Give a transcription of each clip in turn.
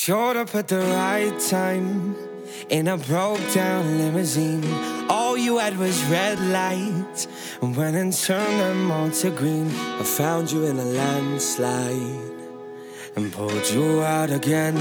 Showed up at the right time in a broke down limousine. All you had was red lights, and went and turned them all to green. I found you in a landslide and pulled you out again.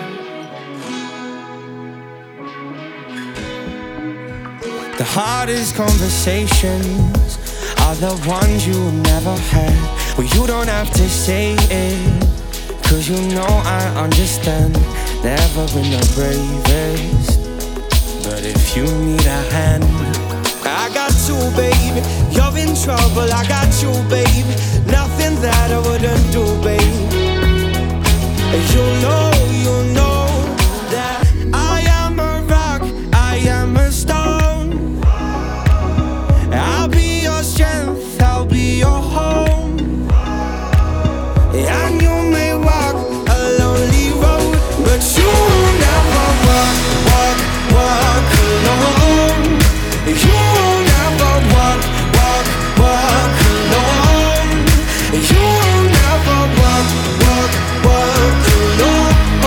The hardest conversations are the ones you never had. Well, you don't have to say it, 'cause you know I understand. Never been the bravest, but if you need a hand, I got you, baby. You're in trouble, I got you, baby. Nothing that I wouldn't do, baby. You know that I am a rock, I am a stone. I'll be your strength, I'll be your home. And you may walk a lonely road, but you will never walk alone. You will never walk alone. You will never walk alone.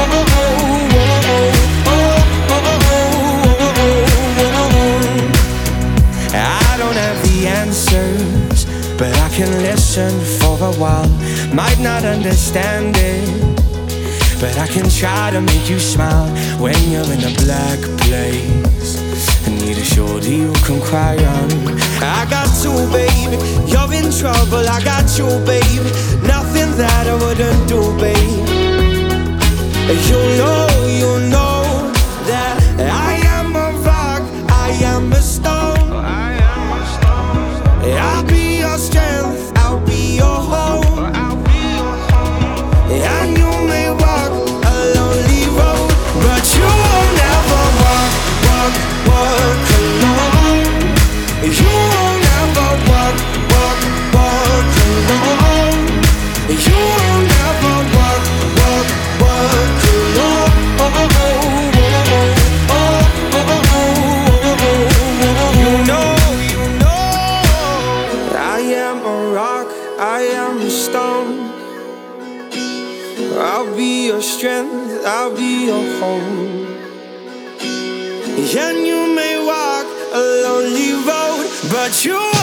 I don't have the answers, but I can listen for a while. Might not understand it, but I can try to make you smile. When you're in a black place and need a shoulder you can cry on. I got you, baby. You're in trouble, I got you, baby. Nothing that I wouldn't do, baby. You know that I am a rock, I am a stone. I'll be your strength, I'll be your home. And you may walk a lonely road, but you will never walk alone. You will never walk alone. You will never walk alone. You know I am a rock, I am a stone. I'll be your strength, I'll be your home. And you may walk a lonely road, but you